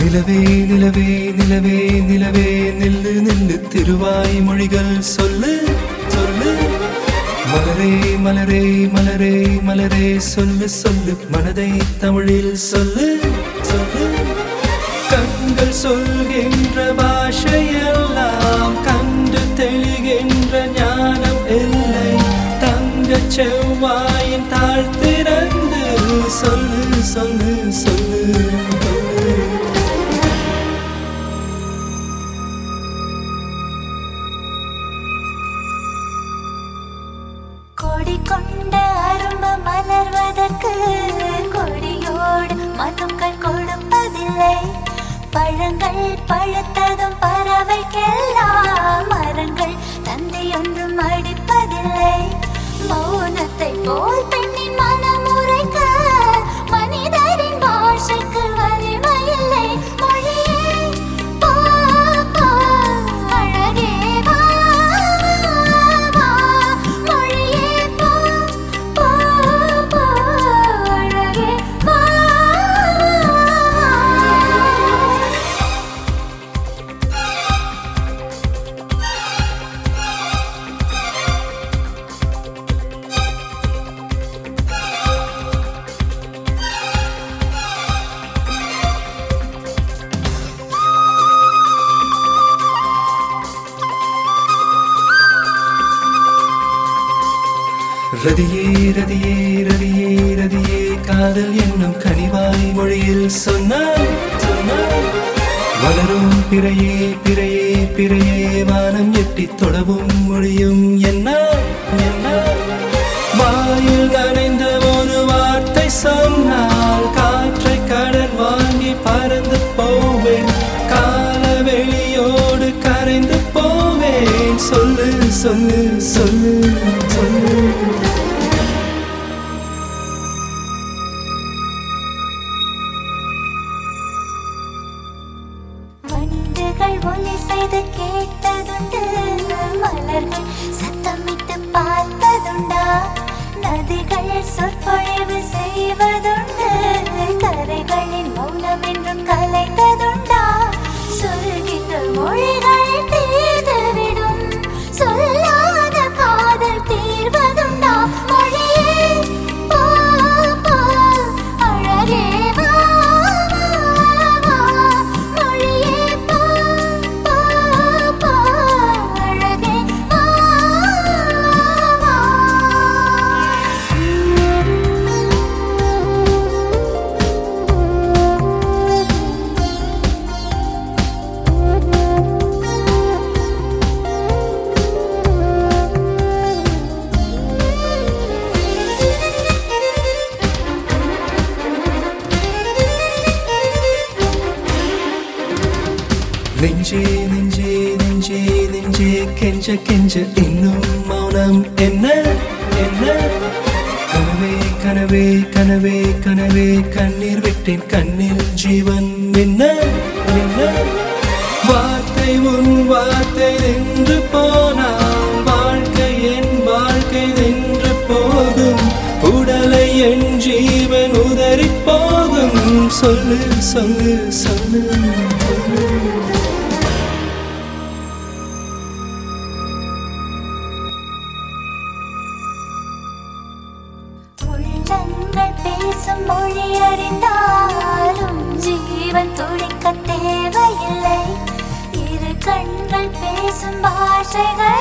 நிலவே நிலவே நிலவே நிலவே நில்லு நில்லு திருவாய் மொழிகள் சொல்லு சொல்லு மலரே மலரே மலரே மலரே சொல்லு சொல்லு மனதை தமிழில் சொல்லு சொல்லு கண்கள் சொல்கின்ற பாஷையெல்லாம் கண்டு தெளிகின்ற ஞானம் இல்லை தங்கச் செவ்வாயின் தாழ் திறந்து சொல்லு சொல்லு சொல்லு கொடி கொண்ட அரும்பு மலர்வதற்கு கொடியோடு மதுக்கள் கொடுப்பதில்லை பழங்கள் பழுத்ததும் பறவைக்கெல்லாம் மரங்கள் தந்தை ஒன்றும் அடிப்பதில்லை மௌனத்தை போல் பெண்ணின் மனம் உரைக்க மனிதரின் பாஷைக்கு வலிமையில்லை மொழியே போ போ அழகே வா வா மொழியே போ போ போ அழகே வா ரதியே ரதியே ரதியே ரதியே காதல் என்னும் கனிவாய் மொழியில் சொன்னாய் சொன்னாய் வளரும் பிறையே பிறையே பிறையே வானம் எட்டி தொடவும் மொழியும் என்ன என்ன வாயில் நனைந்த ஒரு வார்த்தை சொன்னால் காற்றை கடன் வாங்கி பறந்து போவேன் காலவெளியோடு கரைந்து போவேன் சொல்லு சொல்லு சொல்லு சொல்லு வண்டுகள் ஒலி செய்து கேட்டதுண்டு மலர்கள் சத்தமிட்டு பார்த்ததுண்டா நதிகள் சொற்பொழிவு செய்வதுண்டு கரைகளின் மௌனம் என்றும் கலைந்ததுண்டா சொல்கின்ற மொழிகள் தீர்ந்துவிடும் சொல்லாத காதல் தீர்வதுண்டா மொழியே போ போ அழகே வா வா மொழியே போ போ போ அழகே வா நெஞ்சே நெஞ்சே நெஞ்சே நெஞ்சே கெஞ்ச கெஞ்ச இன்னும் மௌனம் என்ன என்ன கனவே கனவே கனவே கனவே கண்ணீர் விட்டேன் கண்ணில் ஜீவன் என்ன என்ன வார்த்தை உன் வார்த்தை நின்று போனால் வாழ்க்கை என் வாழ்க்கை நின்று போகும் உடலை என் ஜீவன் உதறி போகும் சொல்லு சொல்லு சொல்லு சொல்லு உள்ளங்கள் பேசும் மொழி அறிந்தாலும் ஜீவன் துடிக்க தேவையில்லை இரு கண்கள் பேசும் பாஷைகள்